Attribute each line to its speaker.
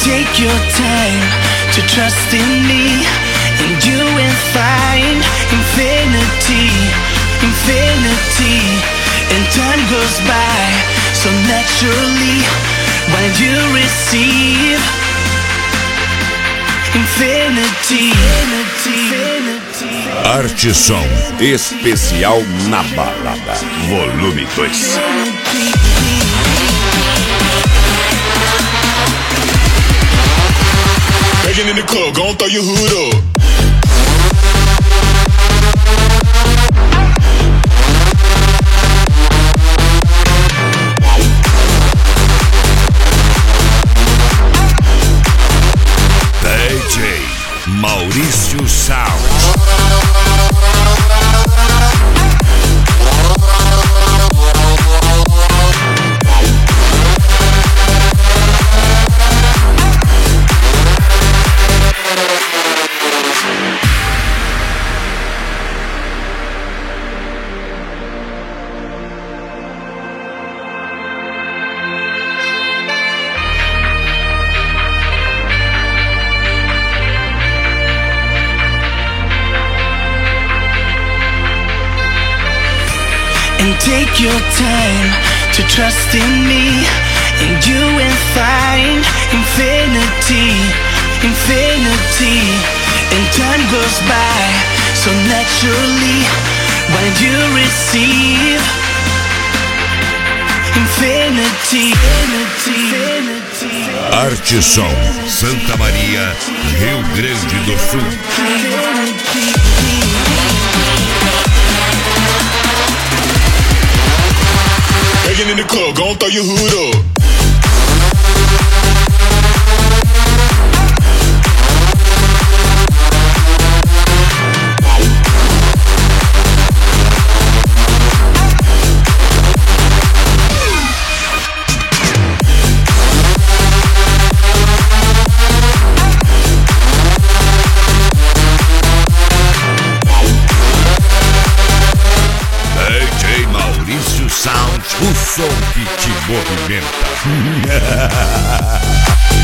Speaker 1: take your time to trust in me, and you will find infinity, infinity. And time goes by so naturally when you receive infinity, infinity.
Speaker 2: Arte Som especial na balada, volume 2.
Speaker 3: Begging in the club, gon' throw your hood up.
Speaker 2: DJ Maurício Sound.
Speaker 1: And take your time to trust in me, and you will find infinity, infinity. And time goes by so naturally when you receive infinity, infinity.
Speaker 2: Arte Som, Santa Maria, Rio Grande do Sul.
Speaker 3: Begging in the club, gon' throw your hood up.
Speaker 2: DJ Maurício Sound, o som que te movimenta.